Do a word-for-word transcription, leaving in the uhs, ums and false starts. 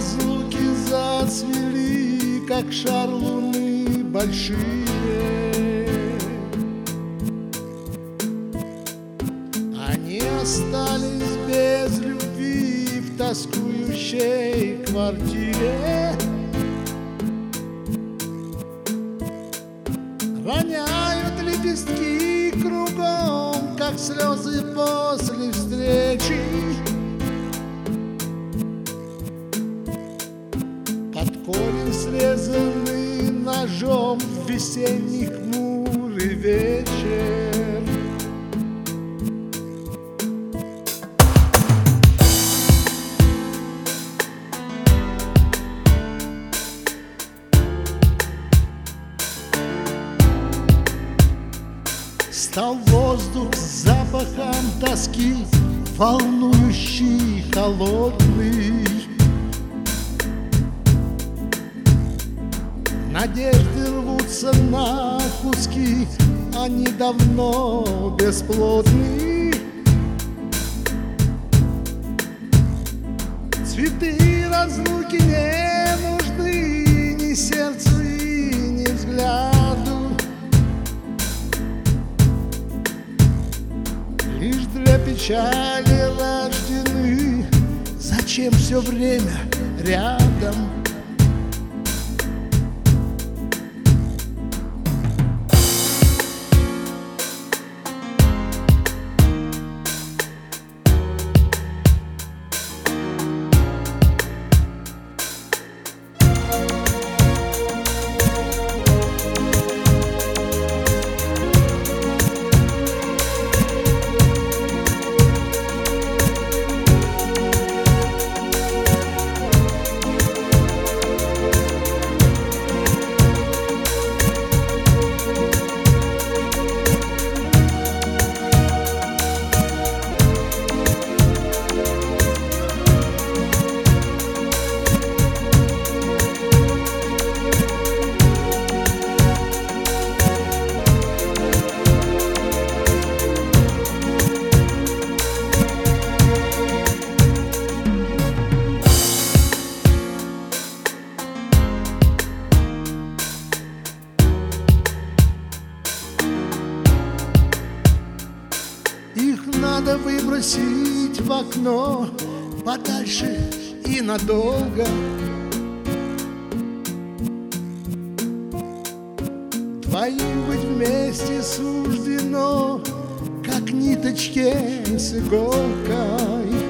разлуки зацвели, как шар луны большие. Они остались без любви в тоскующей квартире. Роняют лепестки кругом, как слезы после встречи. Под корень срезанный ножом в весенний хмурый вечер. Стал воздух с запахом тоски, волнующий, холодный. Надежды рвутся на куски, они давно бесплодны. Цветы разлуки не нужны ни сердцу и ни взгляду. Лишь для печали рождены. Зачем все время рядом? Их надо выбросить в окно подальше и надолго. Двоим быть вместе суждено, как ниточке с иголкой.